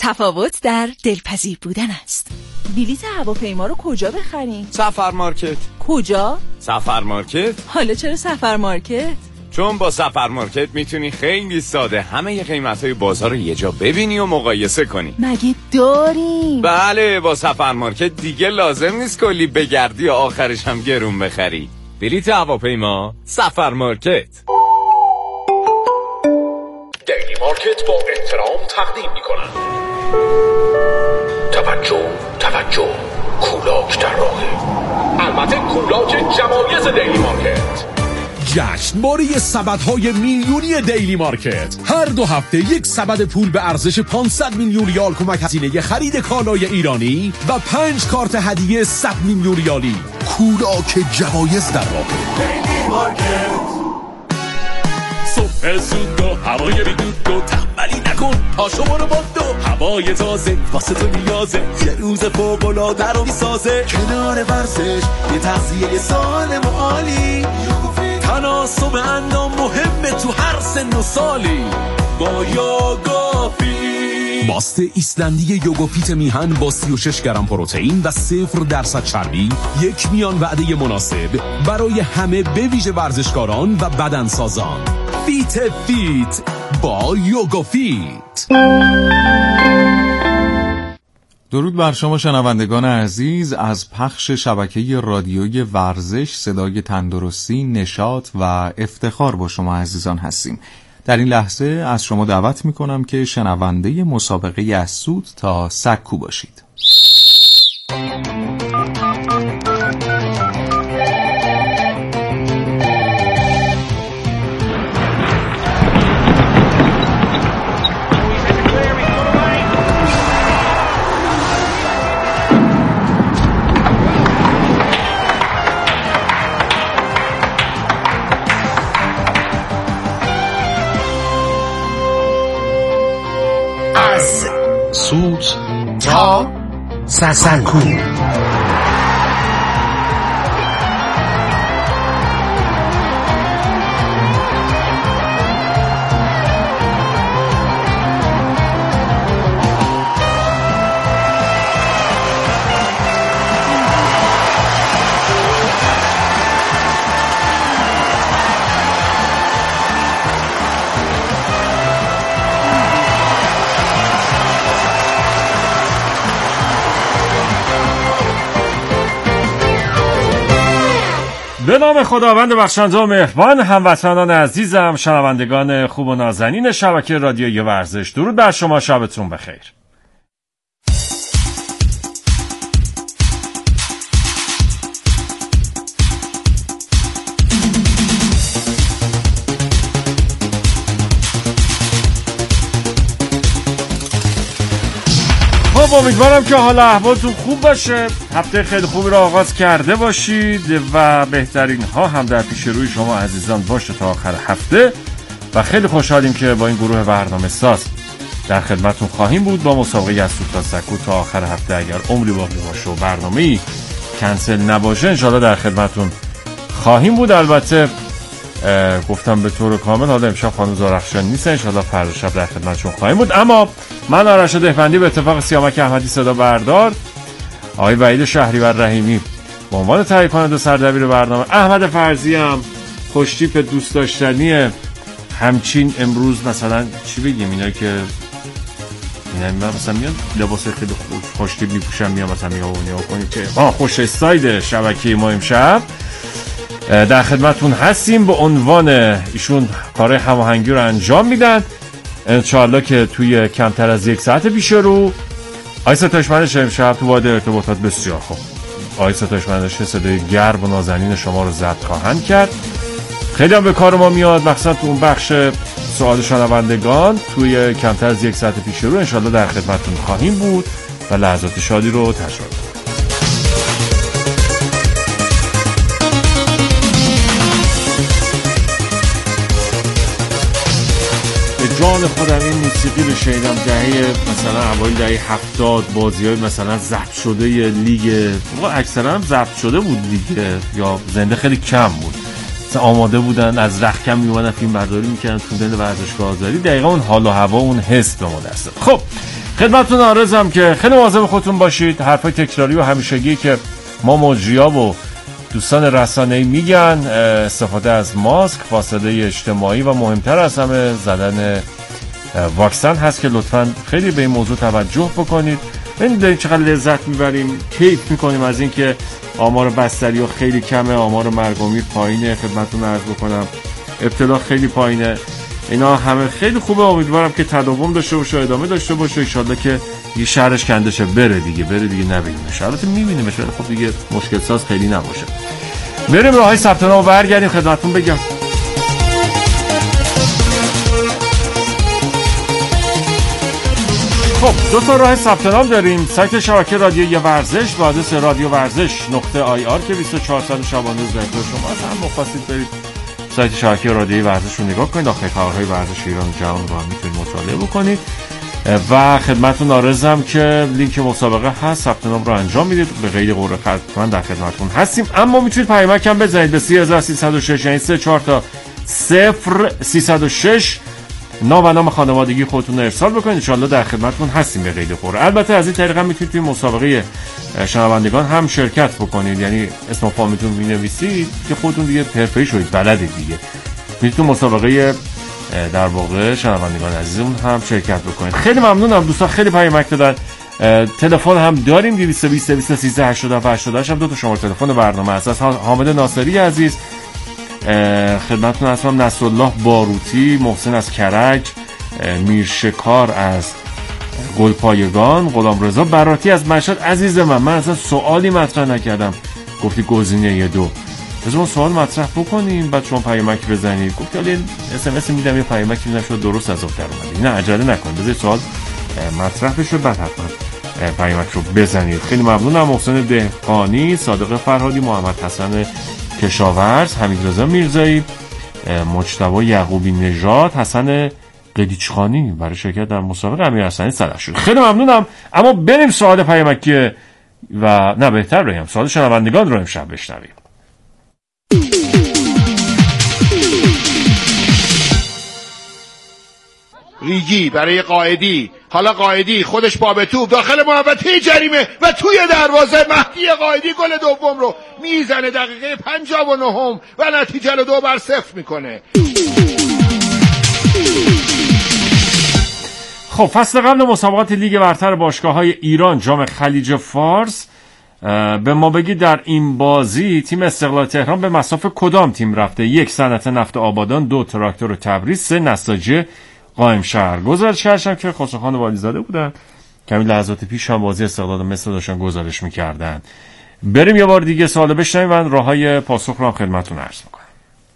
تفاوت در دلپذیر بودن است. بلیط هواپیما رو کجا بخریم؟ سفر مارکت. کجا؟ سفر مارکت. حالا چرا سفر مارکت؟ چون با سفر مارکت میتونی خیلی ساده همه قیمت‌های بازار رو یه جا ببینی و مقایسه کنی. مگه داریم؟ بله، با سفر مارکت دیگه لازم نیست کلی بگردی و آخرش هم گرون بخری. بلیط هواپیما، سفر مارکت. دیلی مارکت با احترام تقدیم می‌کند. توجه، کولاک در راهه. البته کولاک جوایز دیلی مارکت. جشنواره سبدهای میلیونی دیلی مارکت. هر 2 هفته یک سبد پول به ارزش 500 میلیون ریال کمک هزینه خرید کالای ایرانی و 5 کارت هدیه 100 میلیون ریالی. کولاک جوایز در راه. دیلی مارکت. صبح زود و هوای بیدود و تنبلی نکن، پاشو برو باندو، هوای تازه واسه تو نیازه، یه روز فوق‌العاده رو میسازه. کنار ورزش یه تغذیه سالم و عالی، تناسب اندام مهمه تو هر سن و سالی. با یوگافیت، ماست ایسلندی یوگافیت میهن با 36 گرم پروتئین و 0% چربی، یک میان وعده مناسب برای همه به ویژه ورزشکاران و بدنسازان. فیت با یوگافیت. درود بر شما شنوندگان عزیز. از پخش شبکه رادیوی ورزش صدای تندرستی، نشاط و افتخار با شما عزیزان هستیم. در این لحظه از شما دعوت میکنم که شنونده مسابقه از سود تا سکو باشید. از سود تا سکو. به نام خداوند بخشنده و مهربان، هموطنان عزیزم، شنوندگان خوب و نازنین شبکه رادیویی ورزش، درود بر شما، شبتون بخیر. امیدوارم که حال احوالتون خوب باشه، هفته خیلی خوبی رو آغاز کرده باشید و بهترین ها هم در پیش روی شما عزیزان باشه تا آخر هفته و خیلی خوشحالیم که با این گروه برنامه ساز در خدمتون خواهیم بود با مسابقه از سود تا سکو تا آخر هفته. اگر عمری باقی باشه و برنامه‌ای کنسل نباشه انشالله در خدمتون خواهیم بود. البته گفتم به طور کامل، حالا امشب خانم زارخشان نیست، انشالله فردا شب در خدمتشون خواهیم بود. اما من آرش دهبندی به اتفاق سیامک احمدی صدا بردار، آقای وحید شهریور رحیمی به عنوان تهیه کننده سردبیر برنامه، احمد فرزی هم خوشتیپ دوست داشتنی، همچین امروز مثلا چی بگیم اینایی که اینا مثلا میان لباس خیلی خوشتیپ میپوشن، میان مثلا میگه اونیا کنید که خوش استایل شبکه ما امشب در خدمتون هستیم. به عنوان ایشون کار هماهنگی رو انجام میدن، انشاءالله که توی کمتر از 1 ساعت پیش رو آقای ستایشمندش امشب تو واحد ارتباطات بسیار خوب، آقای ستایشمندش صدای گرم و نازنین شما رو ضبط خواهند کرد. خیلی هم به کار ما میاد، مخصوصا تو اون بخش سوال شنوندگان توی کمتر از 1 ساعت پیش رو انشاءالله در خدمتون خواهیم بود و لحظات شادی رو تجربه کنیم. جان خودم این موسیقی رو شنیدم دهه مثلا اوایل دهه 70، بازی‌های مثلا ضبط شده لیگ، اکثرا ضبط شده بود لیگ یا زنده خیلی کم بود، مثلا آماده بودن از رختکن میومدن فیلم برداری میکردن تو دل ورزشگاه آزادی، دقیقاً اون حال و هوا اون حس به ما دست. خب خدمتتون عرضم که خیلی مواظب خودتون باشید. حرفای تکراری و همیشگی که ما مجری‌ها و دوستان رسانه‌ای میگن، استفاده از ماسک، فاصله اجتماعی و مهمتر از همه زدن واکسن هست که لطفاً خیلی به این موضوع توجه بکنید. ببینید چقدر لذت میبریم، کیف میکنیم از این که آمار بستری‌ها خیلی کمه، آمار مرگ و میر پایینه. خدمتتون عرض بکنم ابتلا خیلی پایینه. اینا همه خیلی خوبه. امیدوارم که تداوم داشته باشه، ادامه داشته باشه. ان شاءالله که یه شهرش کنده شه، بره دیگه نبینیمش. البته میبینیمش ولی خب دیگه مشکل ساز خیلی نباشه. بریم راههای ثبت نام رو برگردیم خدمتتون بگم. خب دو تا راه ثبت نام داریم. سایت شبکه رادیویی ورزش با آدرس radiovarzish.ir که 24 ساعت شبانه روز در اختیار شما هست. هم مخواستید برید سایت شبکه رادیویی ورزش رو نگاه کنید، داخل خبرهای ورزش ایران و جهان رو هم میتونید مطالعه بکنید. و خدمتتون عرضم که لینک مسابقه هست، ثبت نام رو انجام میدید. به غیر قرعه حتما در خدمتتون هستیم. اما میتونید پیامک هم بزنید به 3306، یعنی 34 تا 0306 نام و نام خانوادگی خودتون رو ارسال بکنید. ان شاءالله در خدمتتون هستیم به قید قرعه. البته از این طریق هم میتونید توی مسابقه شنوندگان هم شرکت بکنید، یعنی اسم و فامیلتون مینویسید که خودتون دیگه حرفه‌ای شدید، بلدید دیگه. میتونید تو مسابقه در واقع شنوندگان عزیزمون هم شرکت بکنید. خیلی ممنونم دوستان، خیلی پیامک دادن. تلفن هم داریم 220 213 87 88 هم دو تا شماره تلفن برنامه هست. حامد ناصری عزیز خدمتتون هستم، نصرالله باروتی، محسن از کرج، میرشکار از گلپایگان، غلامرضا براتی از مشهد. عزیز من اصلا سوالی مطرح نکردم، گفتی گزینه 2. بذار سوال مطرح بکنیم بعد شما پیامک بزنید. گفتی حالا اس ام اس میدم، یه پیامک میدم شد درست از اون در اومد. نه عجله نکنید، بذار سوال مطرح بشه بعد حتما پیامک رو بزنید. خیلی ممنونم. محسن دهقانی، صادق فرهادی، محمد حسن کشاورز، حمیدرضا میرزایی، مجتبی یعقوبی نژاد، حسن قدیچخانی برای شرکت در مسابقه، امیر حسنی صدرشون. خیلی ممنونم. اما بریم سوال پیامکی و نه بهتر بگم سوال شنوندگان رو امشب بشنویم. ریگی برای قائدی، حالا قائدی خودش باب توپ داخل محوطه جریمه و توی دروازه مهدی قائدی گل دوم رو میزنه دقیقه 59 و نتیجه رو 2-0 میکنه. خب فصل قبل مسابقات لیگ برتر باشگاه‌های ایران جام خلیج فارس، به ما بگید در این بازی تیم استقلال تهران به مصاف کدام تیم رفته؟ 1 صنعت نفت آبادان، 2 تراکتور تبریز، 3 نساجی قائم شهر. گزارش کردم که خسروخان والیزاده بودن، کمی لحظات پیش هم بازی استقلال مصر داشتن گزارش میکردن. بریم یه بار دیگه سوال بشنویم و راههای پاسخ رو هم خدمتتون عرض میکنم.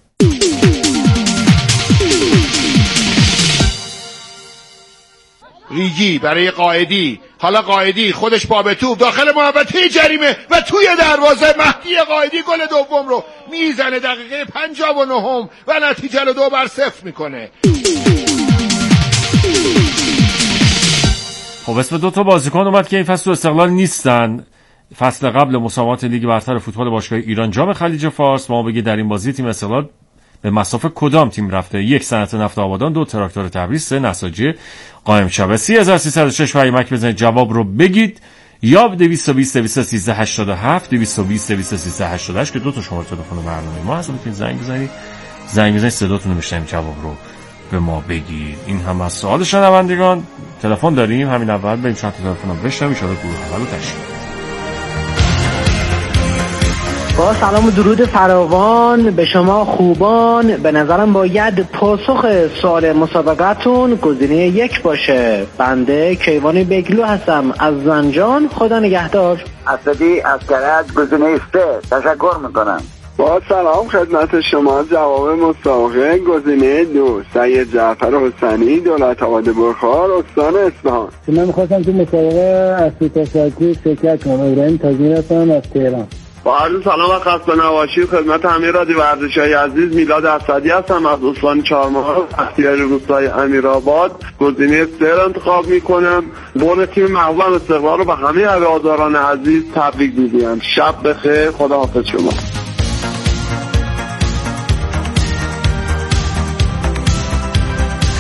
ریگی برای قائدی، حالا قائدی خودش باب توپ داخل محوطه جریمه و توی دروازه مهدی قائدی گل دوم رو میزنه دقیقه 59 و نتیجه رو 2-0 میکنه. خب اسم 2 تا بازیکن اومد که این فصل استقلال نیستن. فصل قبل مسابقات لیگ برتر فوتبال باشگاه ایران جام خلیج فارس، ما بگید در این بازی تیم استقلال به مصاف کدام تیم رفته؟ 1 صنعت نفت آبادان، 2 تراکتور تبریز، 3 نساجی قائم شهر. 3306 پیامک بزنید جواب رو بگید، یا 220 213 87 220 213 88 که 2 تا شماره تلفن برنامه ما هست. میتونید زنگ بزنید صداتون رو بشنویم، جواب رو به ما بگید. این هم از سوال شنوندگان. تلفن داریم، همین اول بریم چند تا تلفن رو بشنویم ان شاء الله گروه اولو تشکیل. با سلام و درود فراوان به شما خوبان. به نظرم باید پاسخ سوال مسابقتون گزینه 1 باشه. بنده کیوان بگلو هستم از زنجان. خدا نگهدار. اسدی از کرج گزینه 3. تشکر میکنم. با سلام خدمت شما. جواب مسابقه گزینه 2 سید جعفر حسینی، دولت آباد برخار، استان اصفهان. من می‌خواستم تو مسابقه اصلی تساکی شرکت کنم. ابراهیم تاجی هستم از تهران. با عرض سلام و خسته نباشید خدمت همه رادیو ورزش‌های عزیز. میلاد اسدی هستم از استان چهارمحال، اختیاری روستای امیرآباد. گزینه 3 را انتخاب میکنم. برد تیم محبوبم استقلال رو به همه هواداران عزیز تبریک میگم. شب بخیر، خداحافظ شما.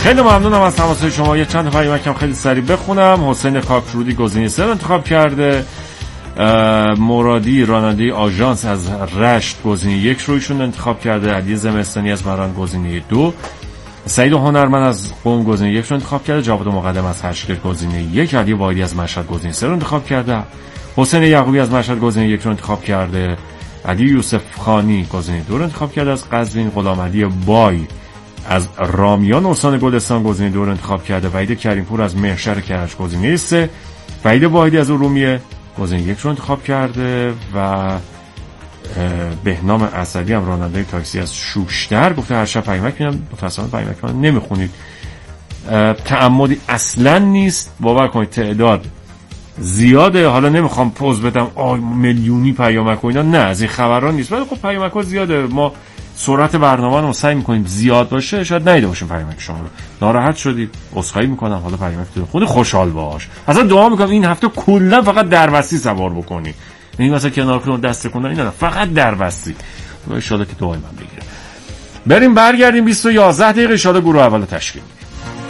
خیلی ممنونم از تماس شما. یه چند پیامک خیلی سریع بخونم. حسین کاکرودی گزینه 3 رو انتخاب کرده. مرادی راننده آژانس از رشت گزینه 1 رو ایشون انتخاب کرده. علی زمستانی از مهران گزینه 2. سعید هنرمند از قم گزینه 1 رو انتخاب کرده. جواد مقدم از هشتگر گزینه 1. علی واحدی از مشهد گزینه 3 رو انتخاب کرده. حسین یعقوبی از مشهد گزینه 1 رو انتخاب کرده. علی یوسف خانی گزینه 2 رو انتخاب کرده از قزوین. غلام علی بای از رامیان استان گلستان گزینه 2 رو انتخاب کرده. وحید کریمپور از مهشر کرج گزینه 3. وحید واحدی از ارومیه گزینه 1 رو انتخاب کرده و بهنام اسدی هم راننده تاکسی از شوشتر گفته هر شب پیامک میدم. متأسفانه پیامک من نمیخونید. تعمدی اصلا نیست، باور کنید تعداد زیاده. حالا نمیخوام پوز بدم میلیونی پیامک و اینا، نه از این خبران نیست، ولی خب پیامک ها زیاده. ما سرعت برنامه رو سعی میکنیم زیاد باشه، شاید نیده باشیم پیامک شما رو. ناراحت شدید عذرخواهی میکنم. حالا پیامک تو خود خوشحال باش. اصلا دعا میکنم این هفته کلا فقط دروستی سوار بکنی، این مثلا کنار کنون دست کندن اینا، فقط دروستی. ان شاء الله که دعای من بگیره. بریم برگردیم 20 تا 11 دقیقه ان شاء الله گروه اول تشکیل میدیم.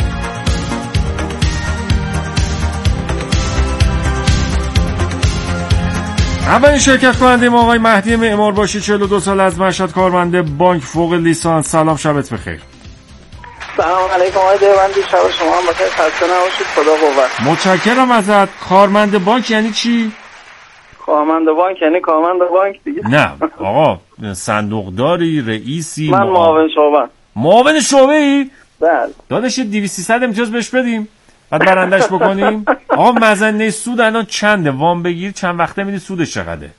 اولین شرکت کننده ما آقای مهدی معمار باشی، 42 سال از مشهد، کارمند بانک فوق لیسانس. سلام، شبت بخیر. سلام علیکم آقای دیوندی، شب شما هم بخیر، خسته نباشید، خدا قوت. متشکرم ازت. کارمند بانک یعنی چی؟ کارمند بانک یعنی کارمند بانک دیگه. نه آقا، صندوقداری، رئیسی؟ من معاون شعبه. معاون شعبه ای؟ بله. داداش 200 امتیاز بهش بدیم بعد برندش بکنیم. آقا مزنه سود الان چنده؟ وام بگیر چند وقته میدی سودش چقدره؟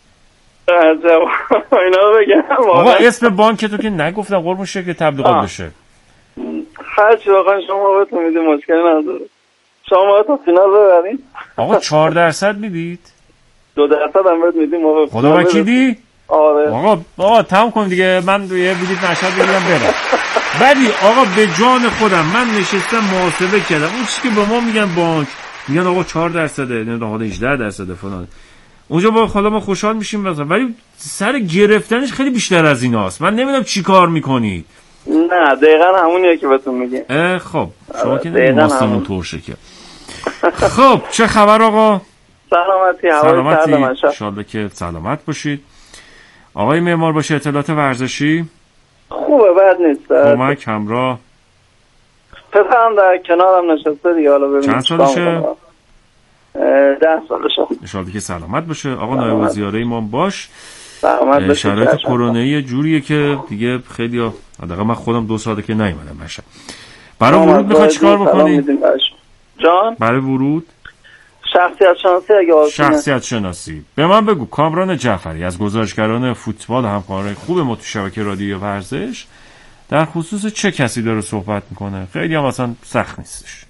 اینا بگم آقا اسم بانک تو که نگفتم قربون شکل تبلیغات بشه. هرچی واقعا شما بهتون میدید مشکلی نداره. شما تا فینال ببرین. آقا 4% میدید؟ 2% هم بهت میدیم. خدا وکیلی؟ آره. آقا تمام کن دیگه، من یه بلیط مشهد بگیرم برم. ولی آقا به جان خودم من نشستم محاسبه کردم، اون چیزی که به ما میگن بانک، میگن آقا 4%، نه حالا 18% فلان، اونجا با حالا ما خوشحال میشیم مثلا، ولی سر گرفتنش خیلی بیشتر از ایناست. من نمیدونم چی کار میکنید. نه دقیقاً همونیه که بهتون میگم. خب شما که نمی‌ماستمون ترشه که. خب چه خبر آقا؟ سلامتی. ان شاءالله که سلامت باشید. آقای معمار باشی، اطلاعات ورزشی خوبه، بد نیست. کمک همراه پسرم در کنارم نشسته دیگه، حالا ببینیم چند سالشه؟ 10 سالشه. ان شاءالله که سلامت باشه. آقا نایب وزیره ایمان باش. سلامت باشید. شرایط کرونایی جوریه که دیگه خیلی حداقل من خودم 2 ساله که نیومدم باشم. برای ورود میخواد چیکار بکنی؟ جان؟ برای ورود شخصیت شناسی اگه شخصیت شناسی. به من بگو کامران جعفری از گزارشگران فوتبال، همکارای خوب ما تو شبکه رادیو ورزش، در خصوص چه کسی داره صحبت میکنه؟ خیلی هم اصلا سخت نیستش.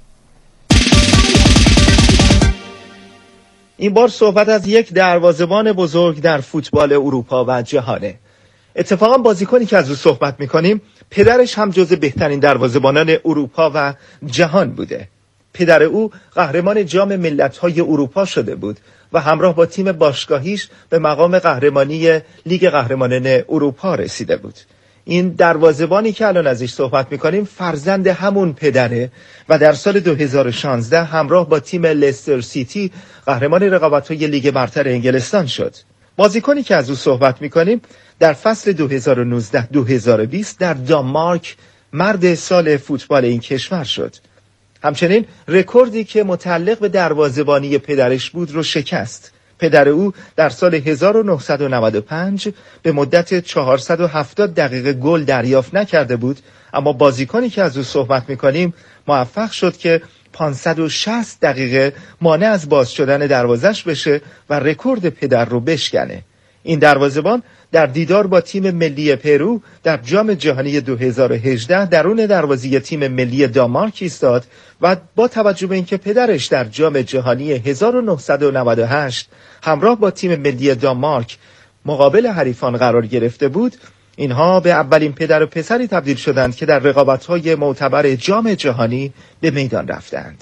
این بار صحبت از یک دروازه‌بان بزرگ در فوتبال اروپا و جهانه. اتفاقا بازیکنی که از او صحبت میکنیم پدرش هم جز بهترین دروازه‌بانان اروپا و جهان بوده. پدر او قهرمان جام ملت‌های اروپا شده بود و همراه با تیم باشگاهیش به مقام قهرمانی لیگ قهرمانان اروپا رسیده بود. این دروازه‌بانی که الان ازش صحبت می‌کنیم فرزند همون پدره و در سال 2016 همراه با تیم لستر سیتی قهرمان رقابت‌های لیگ برتر انگلستان شد. بازیکنی که از او صحبت می‌کنیم در فصل 2019-2020 در دانمارک مرد سال فوتبال این کشور شد. همچنین رکوردی که متعلق به دروازه‌بانی پدرش بود رو شکست. پدر او در سال 1995 به مدت 470 دقیقه گل دریافت نکرده بود، اما بازیکنی که از او صحبت می‌کنیم موفق شد که 560 دقیقه مانع از باز شدن دروازش بشه و رکورد پدر رو بشکنه. این دروازه‌بان در دیدار با تیم ملی پرو در جام جهانی 2018 درون دروازه تیم ملی دانمارک ایستاد و با توجه به اینکه پدرش در جام جهانی 1998 همراه با تیم ملی دانمارک مقابل حریفان قرار گرفته بود، اینها به اولین پدر و پسری تبدیل شدند که در رقابت‌های معتبر جام جهانی به میدان رفتند.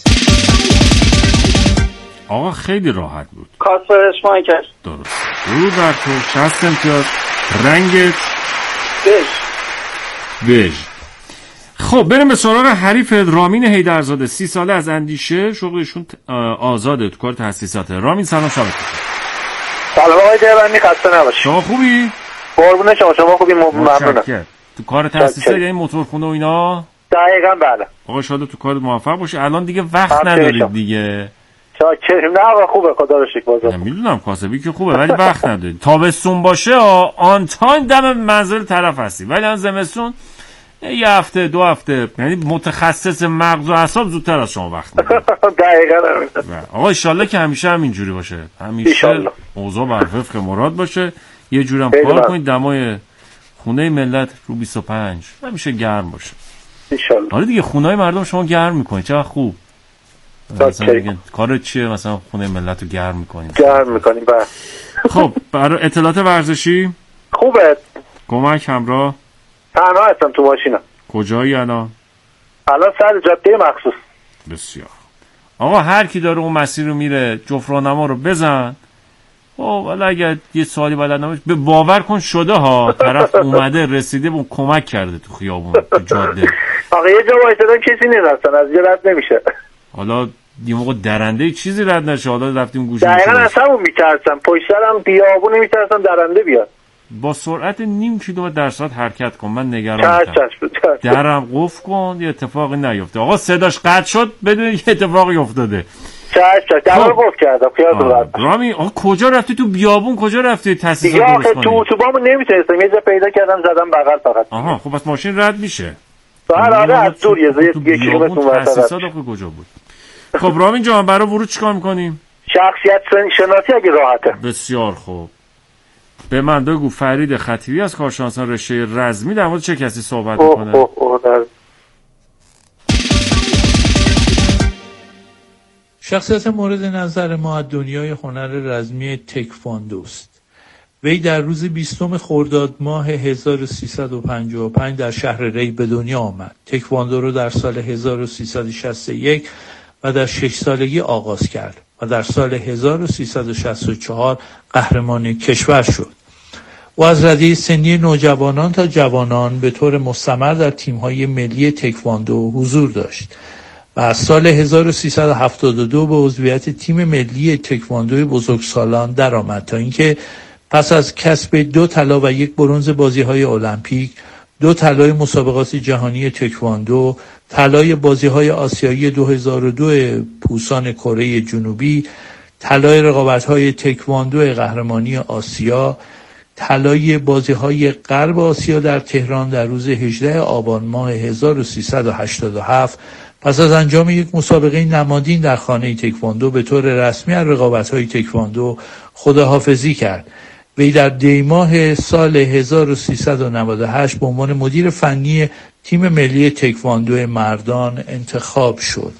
آقا خیلی راحت بود. کاسپر اشمایکر. درست. درود بر تو. 60 امتیاز. رنگت بژ. خب بریم به سراغ حریف رامین حیدرزاده. 30 ساله از اندیشه، شغلشون آزاده تو کار تاسیسات. رامین سلام شبت بخیر. سلام آقای دیوانی، خسته نباشید. شما خوبی؟ قربون شما خوبی؟ ممنونم. تو کار تاسیسات یعنی موتورخونه و اینا؟ دقیقاً بله. آقا شاید تو کارت موفق باشی. الان دیگه وقت ندارید دیگه. چاکریم. نه آقا خوبه، خدا رو شکر. بازم میدونم کاسبی که خوبه ولی وقت ندارید. تابستون باشه آن تایم دم منزل طرف هستی، ولی الان زمستون یه هفته 2 هفته، یعنی متخصص مغز و اعصاب زودتر از شما وقت میده. دقیقاً. آقا ان شاءالله که همیشه همینجوری باشه، همیشه اوضاع بر وفق مراد باشه. یه جورم کار کنید دمای خونه ملت رو 25 همیشه گرم باشه ان شاءالله. آره دیگه خونه‌های مردم شما گرم میکنید، چقدر خوب. مثلا دیگه کارت چیه؟ مثلا خونه ملت رو گرم میکنید. گرم میکنیم. بله. خب برای اطلاعات ورزشی خوبه. کمک همراه. تنها هستم تو ماشینم. کجایی الان؟ الان سر جاده مخصوص. بسیار. آقا هر کی داره اون مسیر رو میره جفت راهنما رو بزن. خب حالا اگه یه سوالی بلد نباشه به باور کن شده ها، طرف اومده رسیده اون کمک کرده تو خیابون تو جاده. آقا یه جا وایسادم کسی نیست اصلا، از یه رد نمیشه. حالا یه موقع درنده چیزی رد نشه، حالا رفتیم گوشه دقیقاً اصلا اون میترسم پشت سرم بیابون میترسم درنده بیاد. با سرعت 0.5 کیلومتر در ساعت حرکت کن، من نگرانم. درم قفل کن یه اتفاقی نیفته. آقا صداش قطع شد بدون یه اتفاقی افتاده. درم قفل کردم خیالتون راحت. رامی آقا کجا رفتی تو بیابون؟ کجا رفتی تاسیسات درست کنی؟ دیگه تو اتوبانو نمیتونستم، یه جا پیدا کردم زدم بغل فقط. آها خب بس ماشین رد میشه. آره از دور یه کیلومتر اونور. تاسیسات کجا بود؟ خب رامین جان برای ورود چیکار می‌کنیم؟ شخصیت شناسی اگه راحته. بسیار خوب. به من بگو فرید خطیبی از کارشناسان رشته رزمی در مورد چه کسی صحبت می‌کنه؟ شخصیت مورد نظر ما از دنیای هنر رزمی تکواندوست. وی در روز 20 خرداد ماه 1355 در شهر ری به دنیا آمد. تکواندو رو در سال 1361 و در 6 سالگی آغاز کرد و در سال 1364 قهرمان کشور شد. او از رده سنی نوجوانان تا جوانان به طور مستمر در تیم‌های ملی تکواندو حضور داشت و از سال 1372 به عضویت تیم ملی تکواندو بزرگسالان درآمد تا اینکه پس از کسب 2 طلا و 1 برنز بازی‌های المپیک، 2 طلای مسابقات جهانی تکواندو، طلای بازی‌های آسیایی 2002 پوسان کره جنوبی، طلای رقابت‌های تکواندو قهرمانی آسیا، طلای بازی‌های غرب آسیا در تهران در روز 18 آبان ماه 1387 پس از انجام یک مسابقه نمادین در خانه تکواندو به طور رسمی از رقابت‌های تکواندو خداحافظی کرد. وی در دیماه سال 1398 به عنوان مدیر فنی تیم ملی تکواندو مردان انتخاب شد.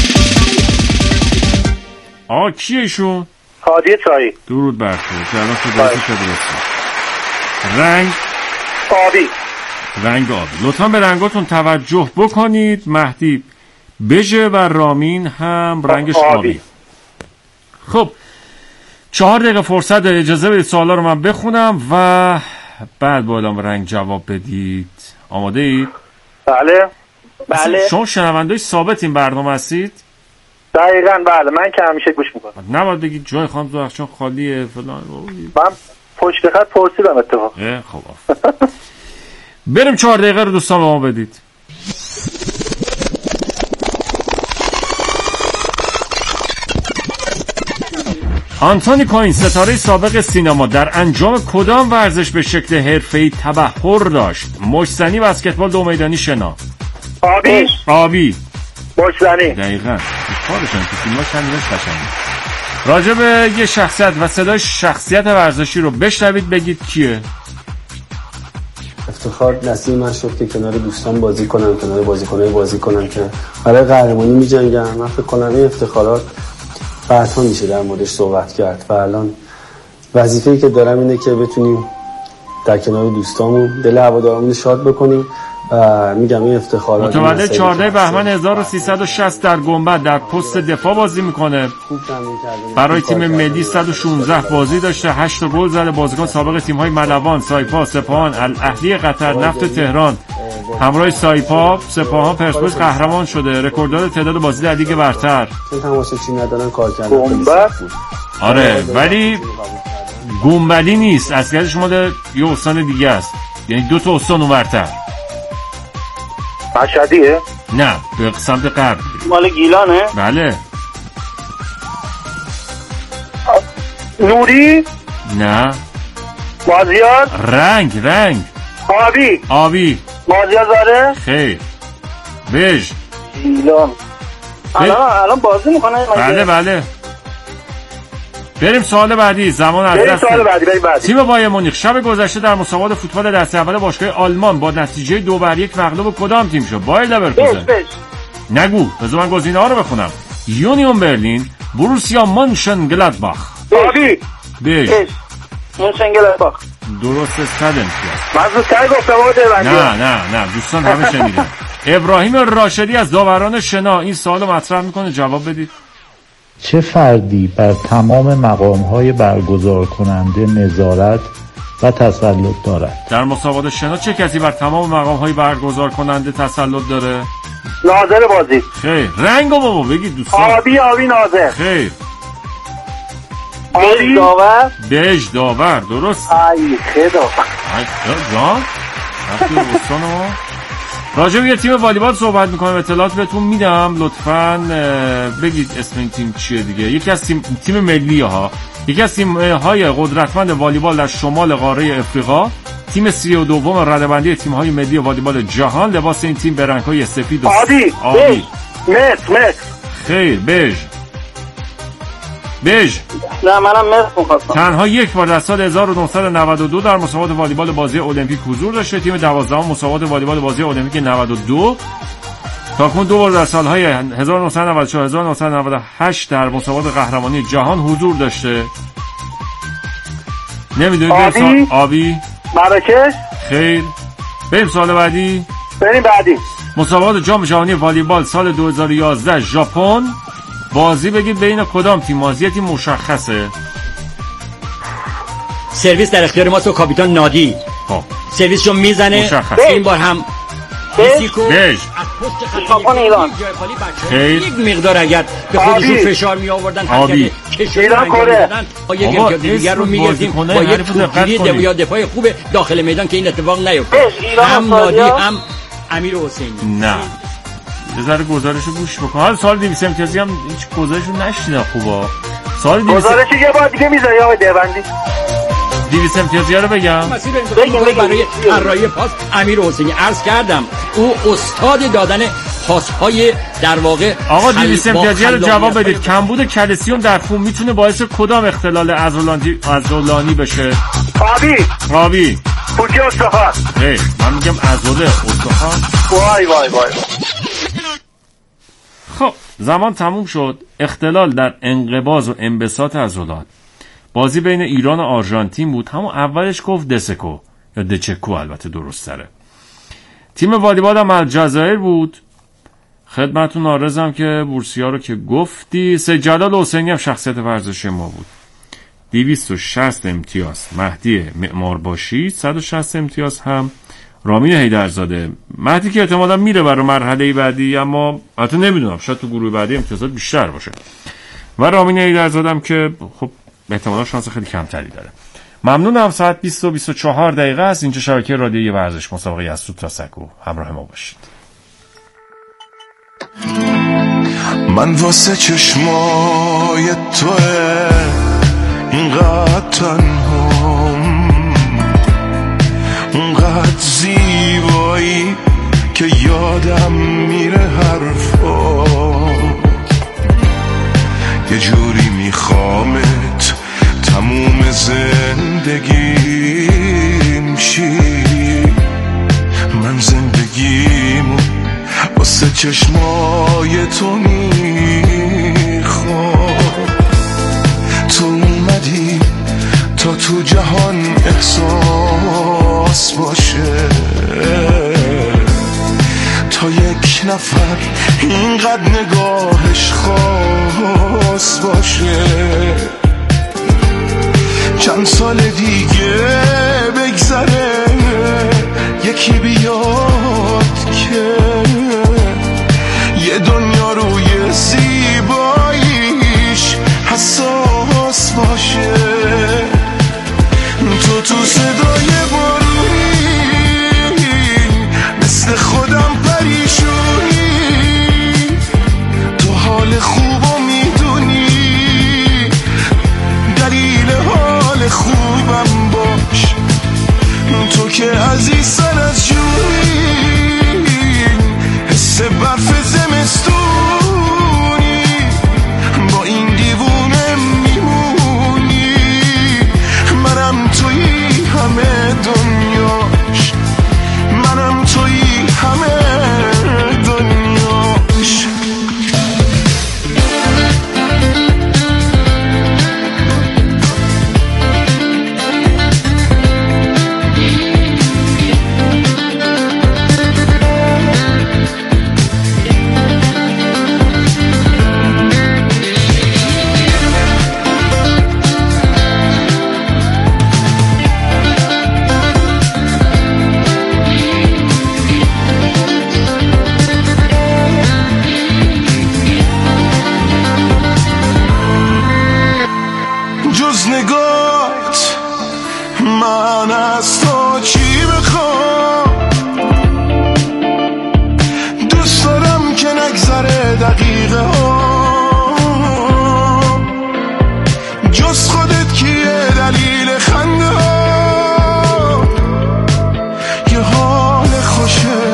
کیه ایشون؟ هادی تایی. درود بر تو. الان صداتو شده. رنگ آبی. رنگ آبی. لطفا به رنگاتون توجه بکنید. مهدی بژه و رامین هم رنگش آبی. خب 4 دقیقه فرصت، اجازه بدید سوالا رو من بخونم و بعد با اعلام رنگ جواب بدید. آماده اید؟ بله. شما شنونده‌ای ثابت این برنامه هستید؟ دقیقاً بله، من که همیشه گوش میکنم. نباید بگید جای خانم درخشان خالیه فلان. من پشت خط پرسیدم اتفاق. خب بریم 4 دقیقه رو دوستان به ما بدید. آنتونی کوین ستاره سابق سینما در انجام کدام ورزش به شکل حرفه‌ای تبحر داشت؟ مشتزنی، بسکتبال، 2 میدانی، شنا. آبی. مشتزنی. دقیقاً. کارشون تو فیلم‌ها چندش قشنگه. راجع به یه شخصیت و صدای شخصیت ورزشی رو بشنوید بگید کیه؟ افتخار نصیب من شد که کنار دوستان بازی کنم، کنار بازیکن‌های بازی کنم که برای قهرمانی می‌جنگن. من فکر کنم این افتخارات بعدها میشه در موردش صحبت کرد و الان وظیفه‌ای که دارم اینه که بتونیم در کنار دوستامون دل هوادارمون شاد بکنیم و میگم این افتخارات. متولد 14 بهمن 1360 در گنبد در پست دفاع بازی میکنه. برای تیم ملی 116 بازی داشته، 8 گل زده. بازیکن سابق تیم‌های ملوان، سایپا، سپاهان، الاهلی قطر، نفت تهران، همراه سایپا سپاهان پرسپولیس قهرمان شده. رکورددار تعداد بازی در لیگ برتر. چون تماشاچی ندارن کار کردن. گنبد. آره ولی گنبدی نیست، اصلیتش مال یه استان دیگه است، یعنی 2 تا استان اونورتر. مشهدیه؟ نه به سمت غرب. مال گیلانه؟ بله. نوری؟ نه. مازیار؟ رنگ آبی. مازیار زاره؟ خیر. بژ. گیلان. الان بازی میکنه؟ بله. بریم سوال بعدی. زمان از دست. سوال بعدی. تیم بایر مونیخ شب گذشته در مسابقات فوتبال دسته اول باشگاه آلمان با نتیجه 2-1 مغلوب کدام تیم شد؟ بایر لورکوزن. نگو، بذار من گزینه‌ها رو بخونم. یونیون برلین، بروسیا مونشن گلادباخ. آبی. بژ. مونشن گلادباخ. درست 100 امتیاز. من زودتر گفتم نه دوستان همه شنیدن. ابراهیم راشدی از داوران شنا این سوالو مطرح میکنه، جواب بدید. چه فردی بر تمام مقام‌های برگزار کننده نظارت و تسلط دارد؟ در مسابقات شنا چه کسی بر تمام مقام‌های برگزار کننده تسلط داره؟ ناظر بازی. خیر. رنگو بابا بگید دوستان. آبی ناظر. خیر. بژ داور. درست. ای خدا. جان راجع به یه تیم والیبال صحبت میکنم، اطلاعات بهتون میدم، لطفاً بگید اسم این تیم چیه دیگه. یکی از تیم ملی ها، یکی از تیم‌های قدرتمند والیبال در شمال قاره افریقا، تیم 32م رده‌بندی تیم‌های ملی والیبال جهان. لباس این تیم به رنگ‌های سفید و آبی. مت. خیر. بژ. نه منم مت می‌خواستم. تنها یک بار در سال 1992 در مسابقات والیبال بازی المپیک حضور داشته. تیم 12ام مسابقات والیبال بازی المپیک 92. تاکنون 2 بار در سال‌های 1994 1998 در مسابقات قهرمانی جهان حضور داشته. نمیدونید آبی. مراکش. خیر. بریم سوال بعدی. مسابقات جام جهانی والیبال سال 2011 ژاپن. بازی بگید بین کدام تیم؟ بازی تیم مشخصه. سرویس در اختیار ما تو کاپیتان نادی. سرویسشو میزنه. این بار هم بژ. ژاپن ایران. خیر. یک مقدار اگر به خودشون فشار می آوردن آبی. ایران کره. یک امتیاز دیگر رو میگردیم با یک توپگیری یا دفاع خوب داخل میدان که این اتفاق نیفته. هم نادی هم امیر حسینی. نه یه ذره گزارشو گوش بکن. حالا سال 200 امتیازی هم هیچ گزارشو نشیدم خوبا. سال 200 گزارش یه بار دیگه میذاری آقای دیوندی. 200 امتیازی رو بگم. بگم برای طراحی پاس امیر حسینی عرض کردم او استاد دادن پاس‌های در واقع. آقا 200 امتیازی رو جواب بدید. کمبود کلسیم در خون میتونه باعث کدام اختلال عضلانی بشه؟ آبی. پوکی استخوان. من میگم عضله استخوان. وای. خب زمان تموم شد. اختلال در انقباض و انبساط عضلات. بازی بین ایران و آرژانتین بود. همون اولش گفت دسکو یا دچکو، البته درست تره. تیم والیبال هم الجزایر بود. خدمتتون عرضم که بورسیا رو که گفتی. سید جلال حسینی هم شخصیت ورزشی ما بود. 260 امتیاز مهدی معمارباشی، 160 امتیاز هم رامین حیدرزاده. مهدی که احتمالاً میره برای مرحله بعدی، اما حتی نمیدونم شاید تو گروه بعدی امتیازات بیشتر باشه. و رامین حیدرزاده هم که خب احتمالاً شانس خیلی کمتری داره. ممنونم. ساعت 20 و 24 دقیقه است. اینجا شبکه رادیویی ورزش، مسابقه از سود تا سکو. همراه ما باشید. من واسه چشمای توه اینقدر تنهام، اونقدر زیبایی که یادم میره حرفات، یه جوری میخوامت تموم زندگیم شی. من زندگیمو واسه چشمای تو میخوام. تو اومدی تا تو جهان احساس باشه، تا یک نفر اینقدر نگاهش خاص باشه. چند سال دیگه بگذره یکی بیاد خنده ها، جز خودت کیه دلیل خنده ها، یه حال خوشه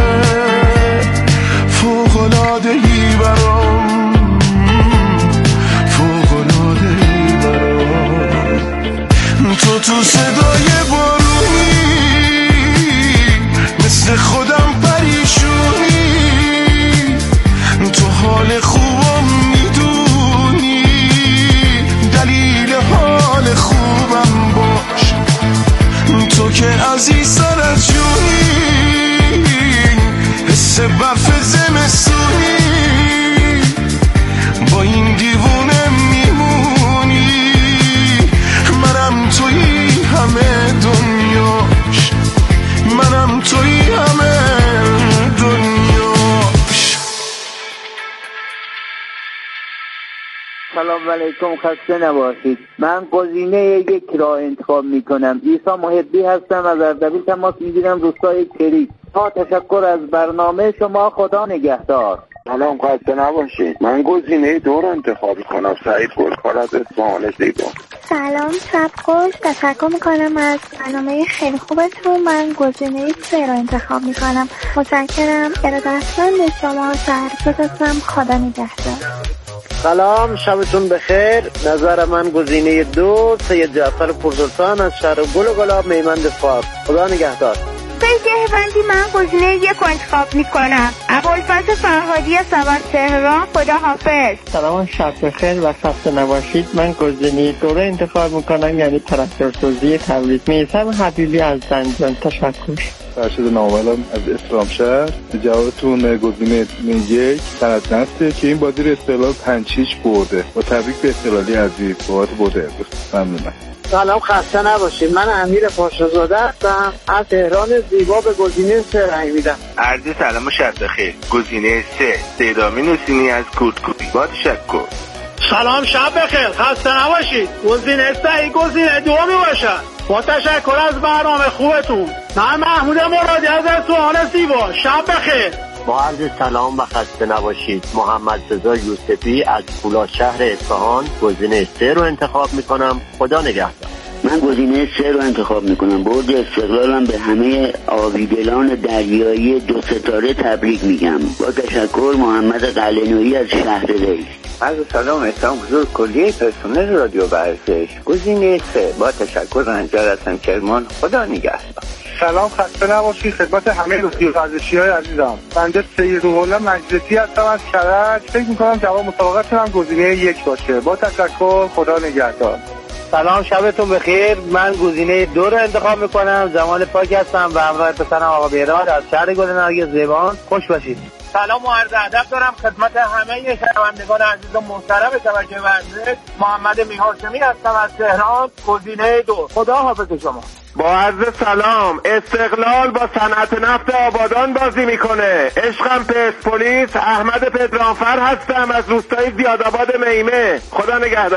فوق‌العاده‌ای برام، فوق‌العاده‌ای برام. تو صدای بارونی مثل خودم پریشونی، تو حال خوبم میدونی، دلیل حال خوبم باش، تو که عزیزتر از جونی، حس برف زمستونی، با این دیوونه میمونی، منم تویی همه دنیاش، منم تویی همه دنیاش. سلام علیکم، خسته نباشید. من گزینه یک را انتخاب میکنم. عیسی محبی هستم، از اردبیل تماس میگیرم، روستای کری. با تشکر از برنامه شما، خدا نگهدار. سلام، خسته نباشید. من گزینه 2 رو انتخاب میکنم. سعید گلکار از اصفهان زیبا. سلام، شب خوش. تشکر میکنم از برنامه خیلی خوبتون. من گزینه 3 رو انتخاب میکنم. متشکرم. ارادتمند به شما، شهرزاد هستم، خدا نگهدار. سلام، شبتون بخیر. نظر من گزینه 2 سید جعفر پرسلطان از شهر گل و گلاب میمند فارس. خدا نگهدار. بندی من گزینه 1 رو انتخاب میکنم. ابوالفضل فرهادی از تهران. خدا حافظ. سلام، شب بخیر و خسته نباشید. من گزینه 2 رو انتخاب میکنم، یعنی تراکتورسازی تبریز. میثم حبیبی از زنجان. تشکر. فرشید نامولم از اسلامشهر. جوابتون گزینه 1 صنعت نفته که این بازی رو استقلال 5-6 برده. با تبریک به استقلالی عزیز بابت برد امروز. ممنونم. سلام، خسته نباشید. من امیر پاشازاده هستم از تهران زیبا. به گزینه 3 رای میدم. عرض سلام و شب بخیر. گزینه 3 سیدامین حسینی از کورتکوبی. با تشکر. سلام، شب بخیر. خسته نباشید. گزینه 3 گزینه 2 میباشد. با تشکر از برنامه خوبتون. من محمود مرادی از اصفهان زیبا. شب بخیر. با عرض سلام و خسته نباشید. محمد رضا یوسفی از فولاد شهر اصفهان. گزینه 3 رو انتخاب میکنم. خدا نگهدار. من گزینه 3 رو انتخاب میکنم. برد استقلالم به همه آبیدلان دریایی 2 ستاره تبریک میگم. با تشکر. محمد قلعه‌نویی از شهر ریش. عرض سلام، احترام حضور کلیه پرسنل رادیو ورزش. گزینه 3 با تشکر رنجر هستم کرمان. خدا نگهدار. سلام، خسته نباشید. خدمت همه رادیو ورزشی‌های عزیزم. بنده سید روح‌الله مجلسی هستم از کرج. فکر می‌کنم جواب مسابقه هم گزینه 1 باشه. با تشکر. خدا نگهدار. سلام، شبتون بخیر. من گزینه 2 رو انتخاب میکنم. جمال پاک هستم و همراه پسرم آقا بیراد از شهر گل نرگس زیبان. خوش باشید. سلام و عرض ادب دارم خدمت همه شنوندگان عزیز و محترم شبکه ورزش. محمد میرهاشمی هستم از تهران. گزینه 2. خدا حافظ شما. با عرض سلام، استقلال با صنعت نفت آبادان بازی میکنه. عشقم پرسپولیس. احمد پدرانفر هستم از روستای زیادآباد میمه. خدا نگهدار.